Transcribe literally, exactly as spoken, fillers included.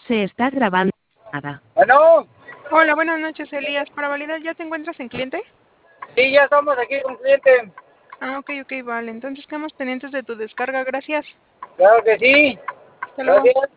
Se está grabando. Nada. Bueno, Hola, buenas noches, Elías. Para validar, ¿ya te encuentras en cliente? sí, ya estamos aquí con cliente. Ah, ok, ok, vale. Entonces quedamos pendientes de tu descarga. Gracias. Claro que sí. Hasta luego. Gracias.